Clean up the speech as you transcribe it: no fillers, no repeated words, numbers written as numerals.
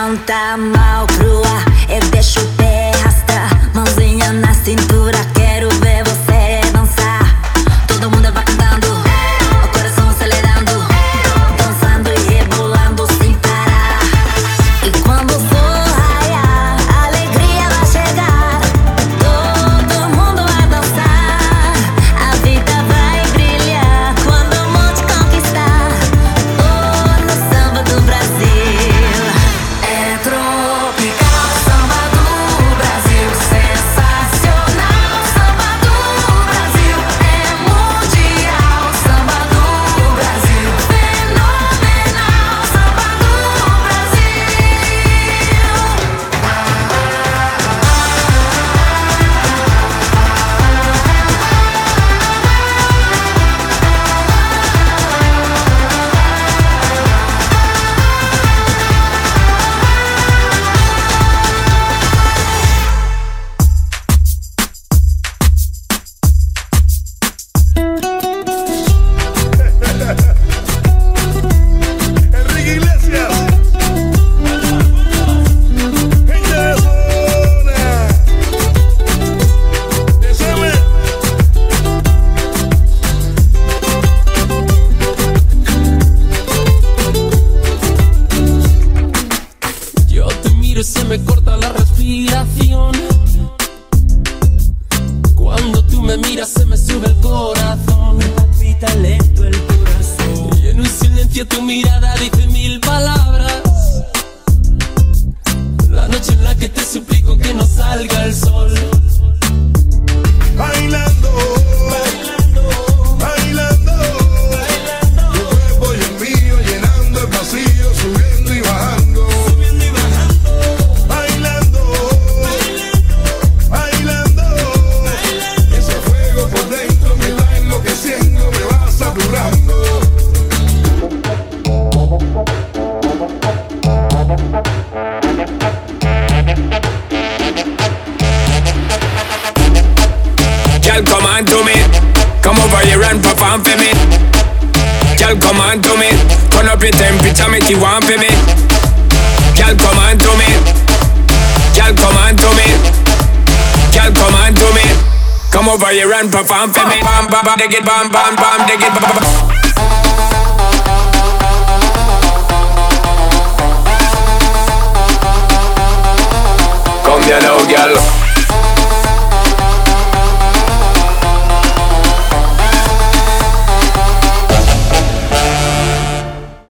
não tá mal, crua. Eu deixo o pé arrastar, mãozinha na cintura. Quero ver você dançar. Todo mundo vai cantando, o coração acelerando, dançando e rebolando sem parar. E quando for raiar, a alegria vai chegar. Todo mundo vai dançar, a vida vai brilhar quando o mundo te conquistar. Oh, no samba do Brasil. É tropical, samba do Brasil. Sensacional, samba do Brasil. É mundial, samba do Brasil. Fenomenal, samba do Brasil. Enrique Iglesias, gente de zona, déjame. Yo te miro y se me corta la respiración. Cuando tú me miras se me sube el corazón. Me palpita lento el corazón. Y en un silencio tu mirada dice mil palabras. La noche en la que te suplico que no salga el sol. Bailando, bailando, tu cuerpo y el mío llenando el vacío, subiendo y bajando. Bailando, bailando, ese fuego por dentro me está enloqueciendo, me va saturando. Girl, come on to me. Come over here and perform for me. Girl, come on to me. Turn up your temperature, make you want for me. Girl, come on to me. Girl, come on to me. Girl, come on to me. Come over here and perform for me. Bam, bam, bam, dig it, bam, bam, bam, dig it, bam, bam. Come here now, girl.